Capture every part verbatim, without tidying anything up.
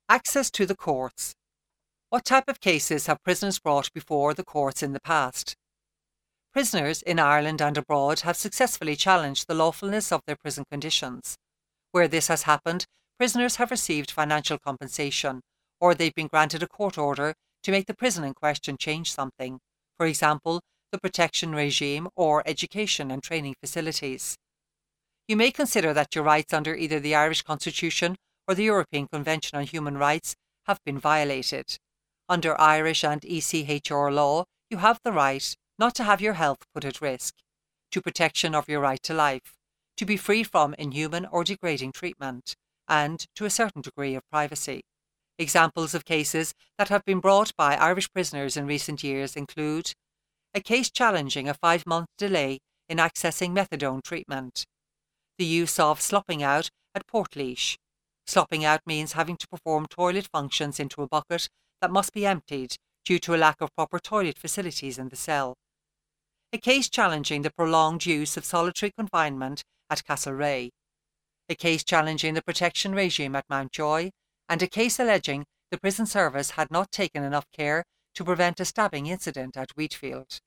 Access to the courts. What type of cases have prisoners brought before the courts in the past? Prisoners in Ireland and abroad have successfully challenged the lawfulness of their prison conditions. Where this has happened, prisoners have received financial compensation, or they've been granted a court order to make the prison in question change something, for example, the protection regime or education and training facilities. You may consider that your rights under either the Irish Constitution or the European Convention on Human Rights have been violated. Under Irish and E C H R law, you have the right not to have your health put at risk, to protection of your right to life, to be free from inhuman or degrading treatment, and to a certain degree of privacy. Examples of cases that have been brought by Irish prisoners in recent years include a case challenging a five-month delay in accessing methadone treatment, the use of slopping out at Portlaoise. Slopping out means having to perform toilet functions into a bucket that must be emptied due to a lack of proper toilet facilities in the cell. A case challenging the prolonged use of solitary confinement at Castlereagh. A case challenging the protection regime at Mountjoy, and a case alleging the prison service had not taken enough care to prevent a stabbing incident at Wheatfield.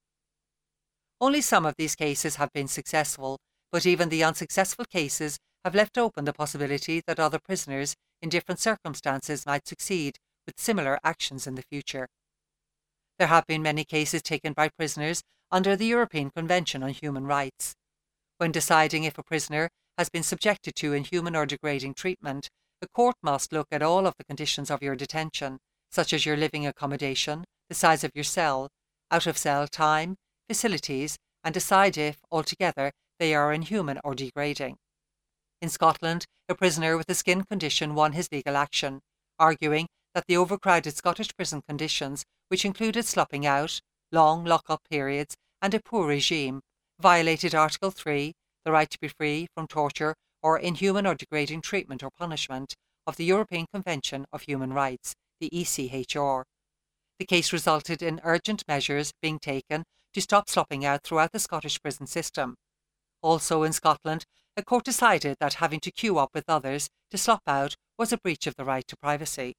Only some of these cases have been successful, but even the unsuccessful cases have left open the possibility that other prisoners in different circumstances might succeed with similar actions in the future. There have been many cases taken by prisoners under the European Convention on Human Rights. When deciding if a prisoner has been subjected to inhuman or degrading treatment, the court must look at all of the conditions of your detention, such as your living accommodation, the size of your cell, out-of-cell time, facilities, and decide if, altogether, they are inhuman or degrading. In Scotland, a prisoner with a skin condition won his legal action, arguing that the overcrowded Scottish prison conditions, which included slopping out, long lock-up periods, and a poor regime, violated Article three, the right to be free from torture or inhuman or degrading treatment or punishment, of the European Convention of Human Rights, the E C H R. The case resulted in urgent measures being taken to stop slopping out throughout the Scottish prison system. Also in Scotland, a court decided that having to queue up with others to slop out was a breach of the right to privacy.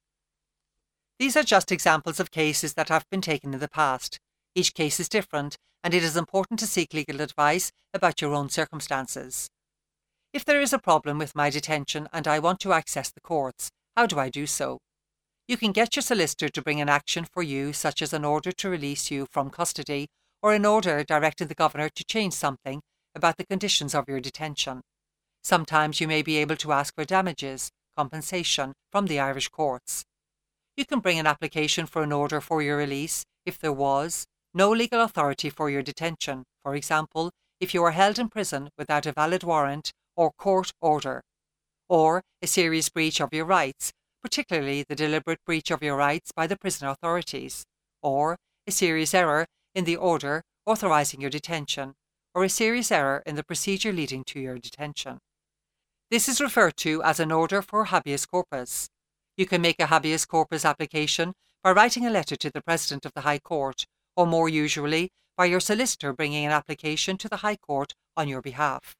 These are just examples of cases that have been taken in the past. Each case is different, and it is important to seek legal advice about your own circumstances. If there is a problem with my detention and I want to access the courts, how do I do so? You can get your solicitor to bring an action for you, such as an order to release you from custody or an order directing the governor to change something about the conditions of your detention. Sometimes you may be able to ask for damages, compensation, from the Irish courts. You can bring an application for an order for your release if there was no legal authority for your detention, for example, if you are held in prison without a valid warrant or court order, or a serious breach of your rights, particularly the deliberate breach of your rights by the prison authorities, or a serious error in the order authorising your detention, or a serious error in the procedure leading to your detention. This is referred to as an order for habeas corpus. You can make a habeas corpus application by writing a letter to the President of the High Court, or more usually by your solicitor bringing an application to the High Court on your behalf.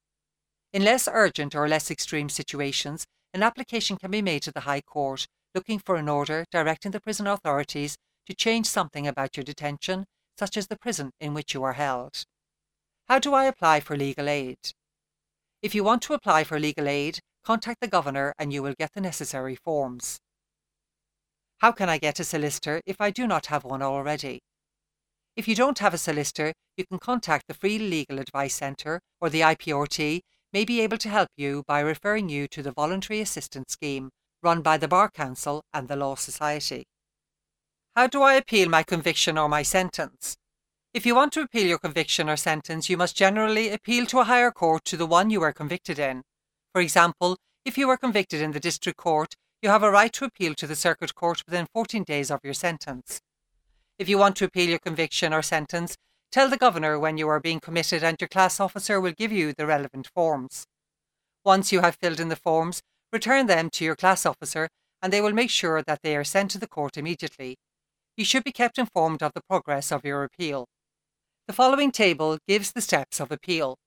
In less urgent or less extreme situations, an application can be made to the High Court looking for an order directing the prison authorities to change something about your detention, such as the prison in which you are held. How do I apply for legal aid? If you want to apply for legal aid, contact the Governor and you will get the necessary forms. How can I get a solicitor if I do not have one already? If you don't have a solicitor, you can contact the Free Legal Advice Centre, or the I P R T may be able to help you by referring you to the Voluntary Assistance Scheme run by the Bar Council and the Law Society. How do I appeal my conviction or my sentence? If you want to appeal your conviction or sentence, you must generally appeal to a higher court to the one you were convicted in. For example, if you were convicted in the District Court, you have a right to appeal to the Circuit Court within fourteen days of your sentence. If you want to appeal your conviction or sentence, tell the Governor when you are being committed and your class officer will give you the relevant forms. Once you have filled in the forms, return them to your class officer and they will make sure that they are sent to the court immediately. You should be kept informed of the progress of your appeal. The following table gives the steps of appeal.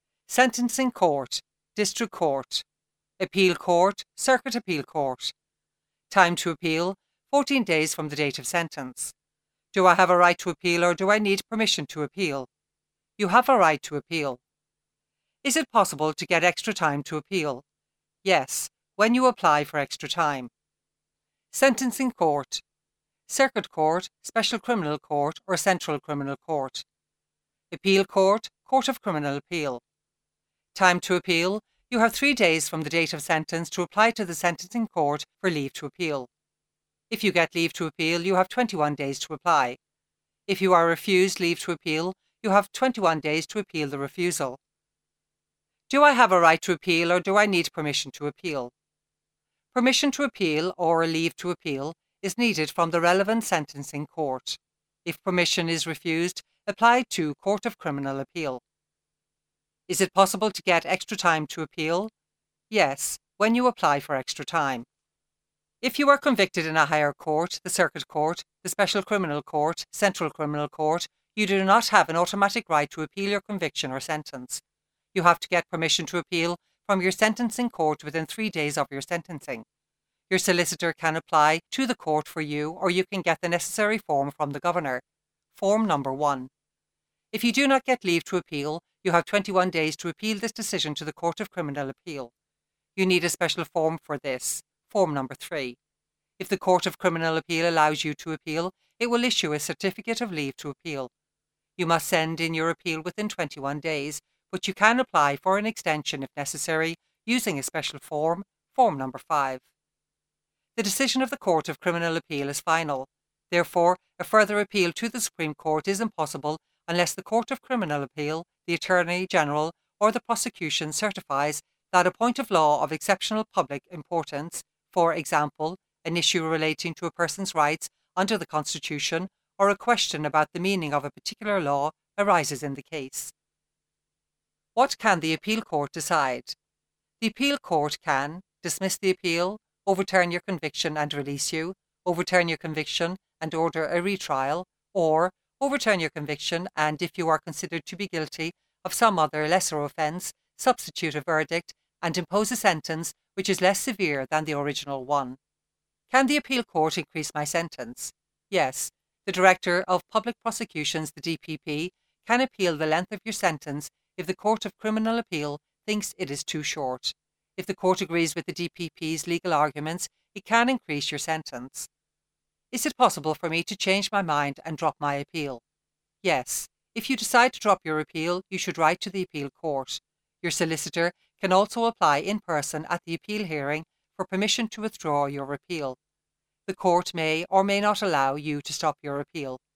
Sentencing Court, District Court, Appeal Court, Circuit Appeal Court, Time to appeal, fourteen days from the date of sentence. Do I have a right to appeal or do I need permission to appeal? You have a right to appeal. Is it possible to get extra time to appeal? Yes, when you apply for extra time. Sentencing court. Circuit Court, Special Criminal Court or Central Criminal Court. Appeal Court, Court of Criminal Appeal. Time to appeal. You have three days from the date of sentence to apply to the sentencing court for leave to appeal. If you get leave to appeal, you have twenty-one days to apply. If you are refused leave to appeal, you have twenty-one days to appeal the refusal. Do I have a right to appeal or do I need permission to appeal? Permission to appeal or leave to appeal is needed from the relevant sentencing court. If permission is refused, apply to Court of Criminal Appeal. Is it possible to get extra time to appeal? Yes, when you apply for extra time. If you are convicted in a higher court, the Circuit Court, the Special Criminal Court, Central Criminal Court, you do not have an automatic right to appeal your conviction or sentence. You have to get permission to appeal from your sentencing court within three days of your sentencing. Your solicitor can apply to the court for you, or you can get the necessary form from the Governor. Form number one. If you do not get leave to appeal, you have twenty-one days to appeal this decision to the Court of Criminal Appeal. You need a special form for this. Form number three. If the Court of Criminal Appeal allows you to appeal, it will issue a certificate of leave to appeal. You must send in your appeal within twenty-one days, but you can apply for an extension if necessary using a special form, form number five. The decision of the Court of Criminal Appeal is final. Therefore, a further appeal to the Supreme Court is impossible unless the Court of Criminal Appeal, the Attorney General, or the prosecution certifies that a point of law of exceptional public importance, for example, an issue relating to a person's rights under the Constitution, or a question about the meaning of a particular law, arises in the case. What can the appeal court decide? The appeal court can dismiss the appeal, overturn your conviction and release you, overturn your conviction and order a retrial, or overturn your conviction and, if you are considered to be guilty of some other lesser offence, substitute a verdict and impose a sentence which is less severe than the original one. Can the appeal court increase my sentence? Yes. The Director of Public Prosecutions, the D P P, can appeal the length of your sentence if the Court of Criminal Appeal thinks it is too short. If the court agrees with the D P P's legal arguments, it can increase your sentence. Is it possible for me to change my mind and drop my appeal? Yes. If you decide to drop your appeal, you should write to the appeal court. Your solicitor can also apply in person at the appeal hearing for permission to withdraw your appeal. The court may or may not allow you to stop your appeal.